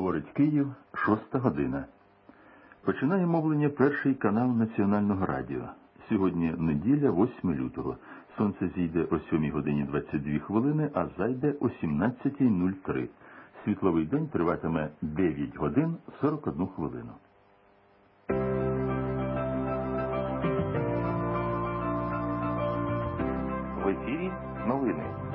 Говорить Київ, 6 година. Починає мовлення перший канал Національного радіо. Сьогодні неділя, 8 лютого. Сонце зійде о 7 годині 22 хвилини, а зайде о 17:03. Світловий день триватиме 9 годин 41 хвилину. В ефірі новини.